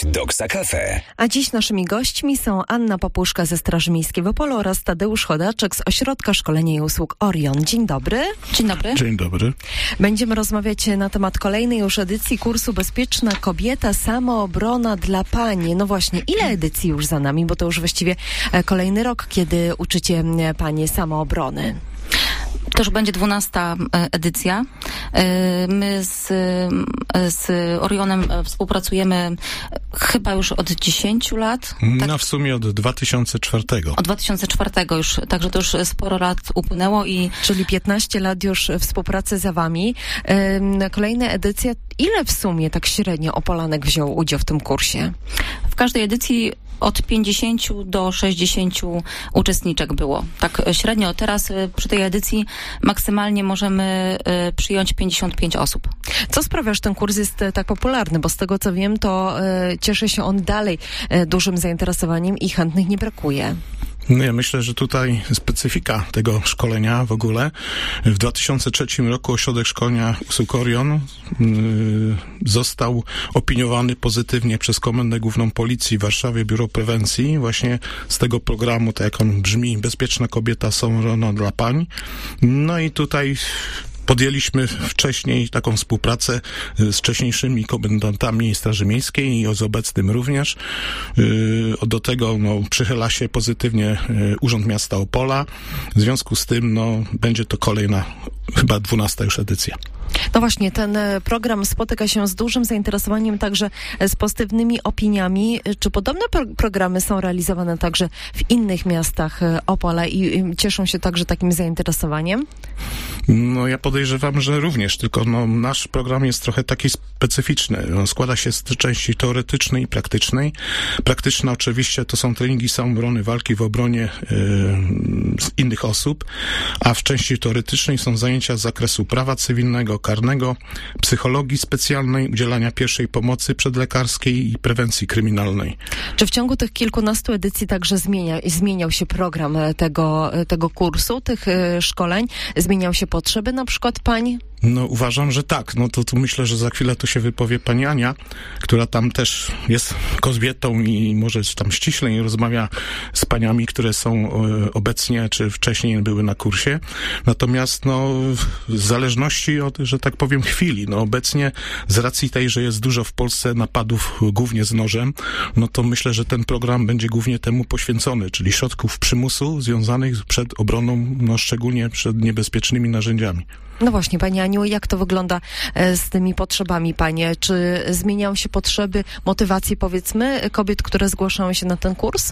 Doksa Cafe. A dziś naszymi gośćmi są Anna Popuszka ze Straży Miejskiej w Opolu oraz Tadeusz Chodaczek z Ośrodka Szkolenia i Usług Orion. Dzień dobry. Dzień dobry. Dzień dobry. Będziemy rozmawiać na temat kolejnej już edycji kursu Bezpieczna Kobieta, Samoobrona dla Pań. No właśnie, ile edycji już za nami, bo to już właściwie kolejny rok, kiedy uczycie Panie samoobrony. To już będzie 12. edycja. My z Orionem współpracujemy chyba już od 10 lat. Tak? No w sumie od 2004. Od 2004 już, także to już sporo lat upłynęło i... Czyli 15 lat już współpracy za wami. Kolejna edycja. Ile w sumie tak średnio Opolanek wziął udział w tym kursie? W każdej edycji od 50 do 60 uczestniczek było. Tak średnio. Teraz przy tej edycji maksymalnie możemy przyjąć 55 osób. Co sprawia, że ten kurs jest tak popularny? Bo z tego co wiem, to cieszy się on dalej dużym zainteresowaniem i chętnych nie brakuje. No ja myślę, że tutaj specyfika tego szkolenia w ogóle. W 2003 roku Ośrodek Szkolenia Usług Orion został opiniowany pozytywnie przez Komendę Główną Policji w Warszawie, Biuro Prewencji, właśnie z tego programu, tak jak on brzmi, Bezpieczna Kobieta, Samoobrona dla Pań. No i tutaj podjęliśmy wcześniej taką współpracę z wcześniejszymi komendantami Straży Miejskiej i z obecnym również. Do tego przychyla się pozytywnie Urząd Miasta Opola. W związku z tym będzie to kolejna, chyba 12. już edycja. No właśnie, ten program spotyka się z dużym zainteresowaniem, także z pozytywnymi opiniami. Czy podobne programy są realizowane także w innych miastach Opola i cieszą się także takim zainteresowaniem? No ja podejrzewam, że również, tylko nasz program jest trochę taki specyficzny. On składa się z części teoretycznej i praktycznej. Praktyczna oczywiście to są treningi samoobrony, walki w obronie z innych osób, a w części teoretycznej są zajęcia z zakresu prawa cywilnego, karnego, psychologii specjalnej, udzielania pierwszej pomocy przedlekarskiej i prewencji kryminalnej. Czy w ciągu tych kilkunastu edycji także zmieniał się program tego kursu, tych szkoleń? Zmieniał się potrzeby na przykład pań? No uważam, że tak. No to tu myślę, że za chwilę tu się wypowie pani Ania, która tam też jest kobietą i może tam ściślej rozmawia z paniami, które są obecnie czy wcześniej były na kursie. Natomiast w zależności od, że tak powiem, chwili, obecnie z racji tej, że jest dużo w Polsce napadów głównie z nożem, to myślę, że ten program będzie głównie temu poświęcony, czyli środków przymusu związanych przed obroną, szczególnie przed niebezpiecznymi narzędziami. No właśnie, Pani Aniu, jak to wygląda z tymi potrzebami, Panie? Czy zmieniają się potrzeby, motywacje, powiedzmy, kobiet, które zgłaszają się na ten kurs?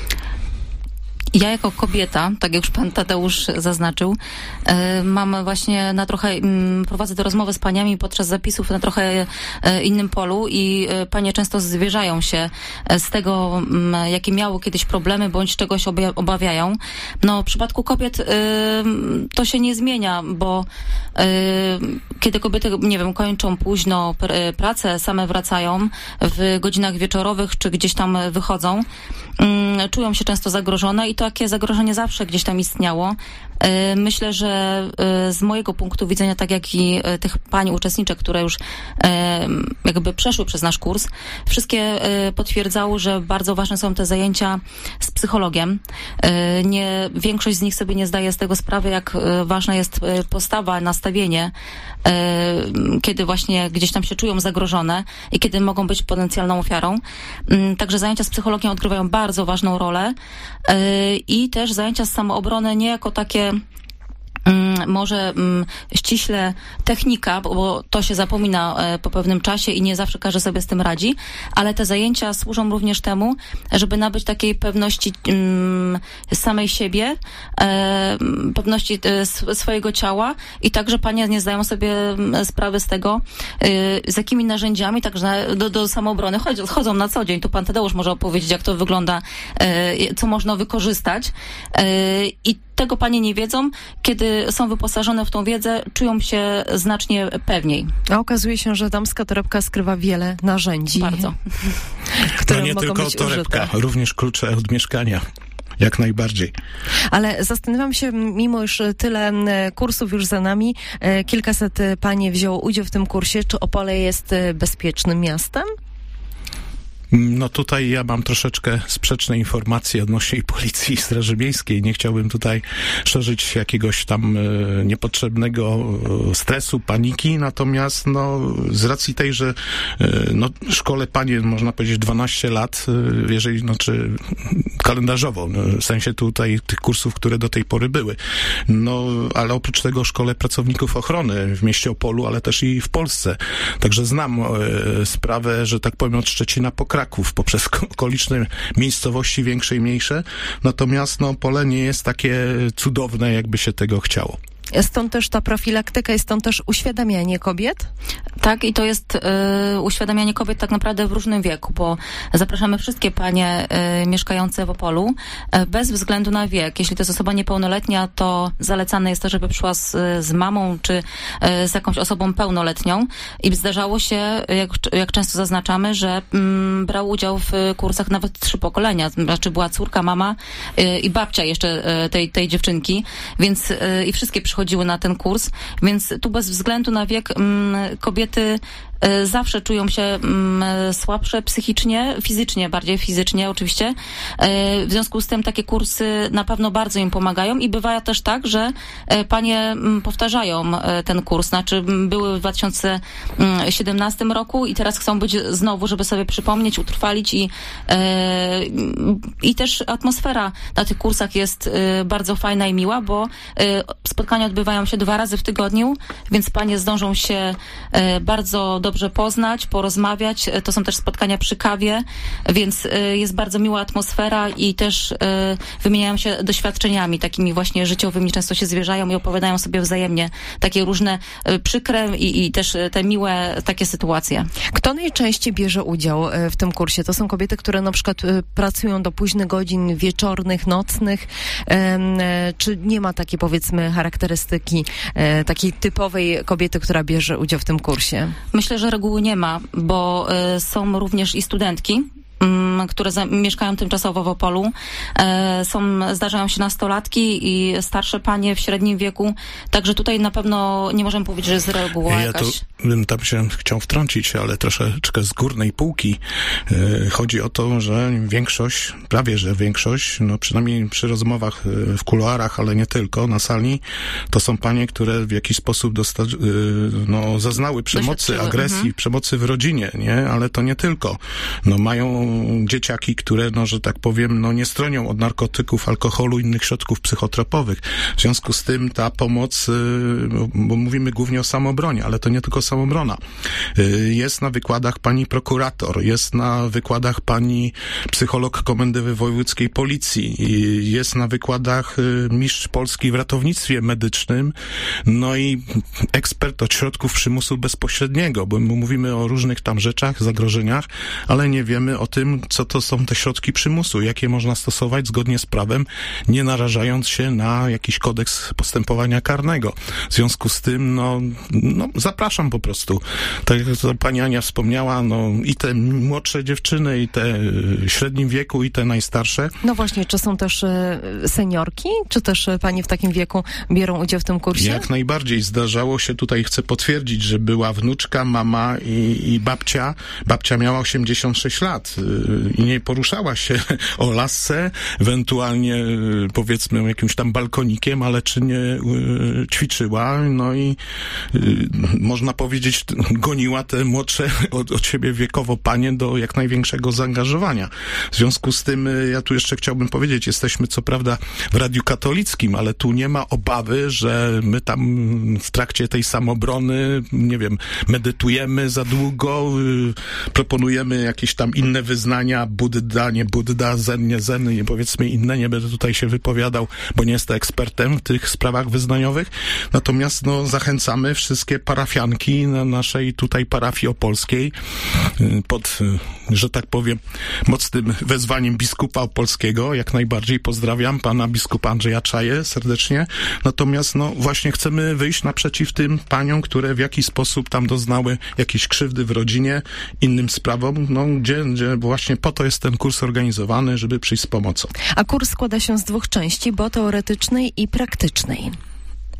Ja jako kobieta, tak jak już pan Tadeusz zaznaczył, mam właśnie prowadzę te rozmowy z paniami podczas zapisów na trochę innym polu i panie często zwierzają się z tego, jakie miały kiedyś problemy, bądź czegoś obawiają. W przypadku kobiet to się nie zmienia, bo kiedy kobiety, kończą późno pracę, same wracają w godzinach wieczorowych, czy gdzieś tam wychodzą, czują się często zagrożone i takie zagrożenie zawsze gdzieś tam istniało. Myślę, że z mojego punktu widzenia, tak jak i tych pań uczestniczek, które już jakby przeszły przez nasz kurs, wszystkie potwierdzały, że bardzo ważne są te zajęcia z psychologiem. Większość z nich sobie nie zdaje z tego sprawy, jak ważna jest postawa, nastawienie, kiedy właśnie gdzieś tam się czują zagrożone i kiedy mogą być potencjalną ofiarą. Także zajęcia z psychologiem odgrywają bardzo ważną rolę i też zajęcia z samoobrony nie jako takie może ściśle technika, bo to się zapomina po pewnym czasie i nie zawsze każdy sobie z tym radzi, ale te zajęcia służą również temu, żeby nabyć takiej pewności samej siebie, pewności swojego ciała i także panie nie zdają sobie sprawy z tego, z jakimi narzędziami także do samoobrony chodzą na co dzień. Tu pan Tadeusz może opowiedzieć, jak to wygląda, co można wykorzystać i tego panie nie wiedzą. Kiedy są wyposażone w tą wiedzę, czują się znacznie pewniej. A okazuje się, że damska torebka skrywa wiele narzędzi. Bardzo. Które nie mogą tylko być torebka, użyte. Również klucze od mieszkania. Jak najbardziej. Ale zastanawiam się, mimo już tyle kursów już za nami, kilkaset pań wzięło udział w tym kursie, czy Opole jest bezpiecznym miastem? No tutaj ja mam troszeczkę sprzeczne informacje odnośnie Policji i Straży Miejskiej. Nie chciałbym tutaj szerzyć jakiegoś tam niepotrzebnego stresu, paniki, natomiast no z racji tej, że no szkole panie, można powiedzieć 12 lat, jeżeli, znaczy kalendarzowo, w sensie tutaj tych kursów, które do tej pory były. No, ale oprócz tego szkole pracowników ochrony w mieście Opolu, ale też i w Polsce. Także znam sprawę, że tak powiem, od Szczecina po Kraków, poprzez okoliczne miejscowości większe i mniejsze. Natomiast no, Opole nie jest takie cudowne, jakby się tego chciało. Stąd też ta profilaktyka i stąd też uświadamianie kobiet? Tak, i to jest uświadamianie kobiet tak naprawdę w różnym wieku, bo zapraszamy wszystkie panie mieszkające w Opolu bez względu na wiek. Jeśli to jest osoba niepełnoletnia, to zalecane jest to, żeby przyszła z mamą czy z jakąś osobą pełnoletnią. I zdarzało się, jak często zaznaczamy, że brał udział w kursach nawet 3 pokolenia. Znaczy była córka, mama i babcia jeszcze tej dziewczynki, więc i wszystkie przychodziły na ten kurs, więc tu bez względu na wiek kobiety zawsze czują się słabsze psychicznie, bardziej fizycznie oczywiście. W związku z tym takie kursy na pewno bardzo im pomagają i bywa też tak, że panie powtarzają ten kurs. Znaczy były w 2017 roku i teraz chcą być znowu, żeby sobie przypomnieć, utrwalić i też atmosfera na tych kursach jest bardzo fajna i miła, bo spotkania odbywają się 2 razy w tygodniu, więc panie zdążą się bardzo dobrze poznać, porozmawiać. To są też spotkania przy kawie, więc jest bardzo miła atmosfera i też wymieniają się doświadczeniami takimi właśnie życiowymi. Często się zwierzają i opowiadają sobie wzajemnie takie różne przykre i też te miłe takie sytuacje. Kto najczęściej bierze udział w tym kursie? To są kobiety, które na przykład pracują do późnych godzin wieczornych, nocnych, czy nie ma takiej, powiedzmy, charakterystyki takiej typowej kobiety, która bierze udział w tym kursie? Myślę, że reguły nie ma, bo są również i studentki, które mieszkają tymczasowo w Opolu. Zdarzają się nastolatki i starsze panie w średnim wieku, także tutaj na pewno nie możemy powiedzieć, że jest reguła jakaś. Ja tu bym tam się chciał wtrącić, ale troszeczkę z górnej półki. Chodzi o to, że większość, prawie że większość, no przynajmniej przy rozmowach w kuluarach, ale nie tylko, na sali, to są panie, które w jakiś sposób zaznały przemocy, agresji, przemocy w rodzinie, nie? Ale to nie tylko. No mają dzieciaki, które, no, że tak powiem, no, nie stronią od narkotyków, alkoholu, innych środków psychotropowych. W związku z tym ta pomoc, bo mówimy głównie o samoobronie, ale to nie tylko samobrona. Jest na wykładach pani prokurator, jest na wykładach pani psycholog Komendy Wojewódzkiej Policji, jest na wykładach mistrz Polski w ratownictwie medycznym, no i ekspert od środków przymusu bezpośredniego, bo my mówimy o różnych tam rzeczach, zagrożeniach, ale nie wiemy o tym, co to są te środki przymusu, jakie można stosować zgodnie z prawem, nie narażając się na jakiś kodeks postępowania karnego. W związku z tym, no zapraszam po prostu. Tak jak to pani Ania wspomniała, no i te młodsze dziewczyny, i te w średnim wieku, i te najstarsze. No właśnie, czy są też seniorki, czy też panie w takim wieku biorą udział w tym kursie? Jak najbardziej. Zdarzało się, tutaj chcę potwierdzić, że była wnuczka, mama i babcia. Babcia miała 86 lat i nie poruszała się o lasce, ewentualnie powiedzmy jakimś tam balkonikiem, ale czy nie ćwiczyła, no i można powiedzieć, goniła te młodsze od siebie wiekowo panie do jak największego zaangażowania. W związku z tym ja tu jeszcze chciałbym powiedzieć, jesteśmy co prawda w Radiu Katolickim, ale tu nie ma obawy, że my tam w trakcie tej samobrony, nie wiem, medytujemy za długo, proponujemy jakieś tam inne wyznania, Budda, nie Budda, Zen, nie Zen, powiedzmy inne, nie będę tutaj się wypowiadał, bo nie jestem ekspertem w tych sprawach wyznaniowych, natomiast zachęcamy wszystkie parafianki na naszej tutaj parafii opolskiej pod, że tak powiem, mocnym wezwaniem biskupa opolskiego, jak najbardziej pozdrawiam pana biskupa Andrzeja Czaję serdecznie, natomiast właśnie chcemy wyjść naprzeciw tym paniom, które w jakiś sposób tam doznały jakiejś krzywdy w rodzinie, innym sprawom, gdzie właśnie po to jest ten kurs organizowany, żeby przyjść z pomocą. A kurs składa się z 2 części, bo teoretycznej i praktycznej.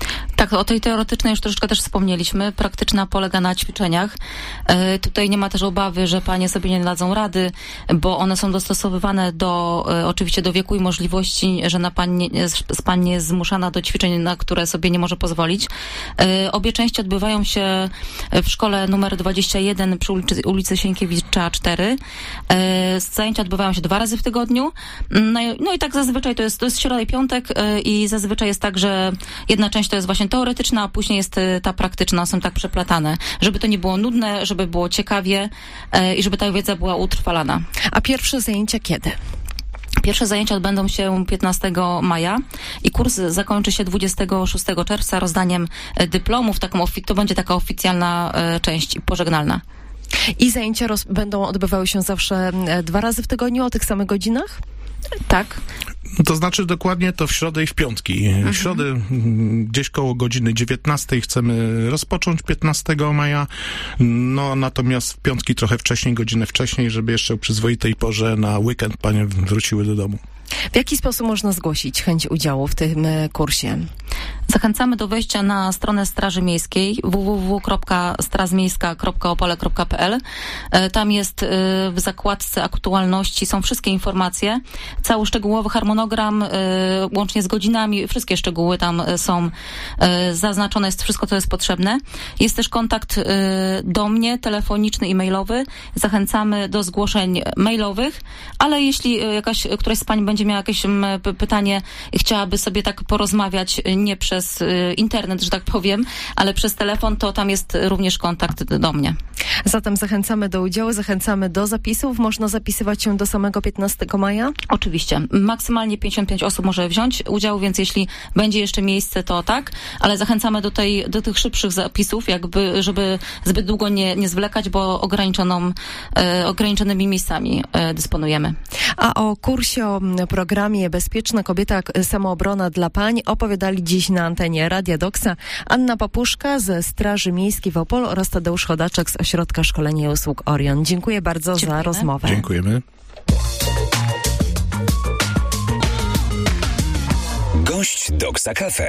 Tak, o tej teoretycznej już troszeczkę też wspomnieliśmy. Praktyczna polega na ćwiczeniach. Tutaj nie ma też obawy, że panie sobie nie dadzą rady, bo one są dostosowywane oczywiście do wieku i możliwości, że pani nie jest zmuszana do ćwiczeń, na które sobie nie może pozwolić. Obie części odbywają się w szkole numer 21 przy ulicy Sienkiewicza 4. Zajęcia odbywają się 2 razy w tygodniu. No i tak zazwyczaj to jest środa i piątek i zazwyczaj jest tak, że jedna część to jest właśnie teoretyczna, a później jest ta praktyczna, są tak przeplatane, żeby to nie było nudne, żeby było ciekawie i żeby ta wiedza była utrwalana. A pierwsze zajęcia kiedy? Pierwsze zajęcia odbędą się 15 maja i kurs zakończy się 26 czerwca rozdaniem dyplomów. To będzie taka oficjalna część pożegnalna. I zajęcia będą odbywały się zawsze 2 razy w tygodniu o tych samych godzinach? Tak. To znaczy dokładnie to w środę i w piątki. W środę gdzieś koło godziny 19 chcemy rozpocząć 15 maja, no natomiast w piątki trochę wcześniej, godzinę wcześniej, żeby jeszcze o przyzwoitej porze na weekend panie wróciły do domu. W jaki sposób można zgłosić chęć udziału w tym kursie? Zachęcamy do wejścia na stronę Straży Miejskiej www.strazmiejska.opole.pl. Tam jest w zakładce aktualności są wszystkie informacje, cały szczegółowy harmonogram, łącznie z godzinami, wszystkie szczegóły tam są zaznaczone, jest wszystko, co jest potrzebne. Jest też kontakt do mnie, telefoniczny i mailowy. Zachęcamy do zgłoszeń mailowych, ale jeśli któraś z pań będzie miała jakieś pytanie i chciałaby sobie tak porozmawiać, nie przez internet, że tak powiem, ale przez telefon, to tam jest również kontakt do mnie. Zatem zachęcamy do udziału, zachęcamy do zapisów. Można zapisywać się do samego 15 maja? Oczywiście. Maksymalnie 55 osób może wziąć udział, więc jeśli będzie jeszcze miejsce, to tak, ale zachęcamy do tych szybszych zapisów, jakby, żeby zbyt długo nie zwlekać, bo ograniczonymi miejscami dysponujemy. A o kursie, o programie Bezpieczna Kobieta, Samoobrona dla Pań opowiadali dziś na antenie Radia Doksa Anna Papuszka ze Straży Miejskiej w Opolu oraz Tadeusz Chodaczek z Ośrodka Szkolenia i Usług Orion. Dziękuję bardzo za rozmowę. Dziękujemy. Gość Doksa Cafe.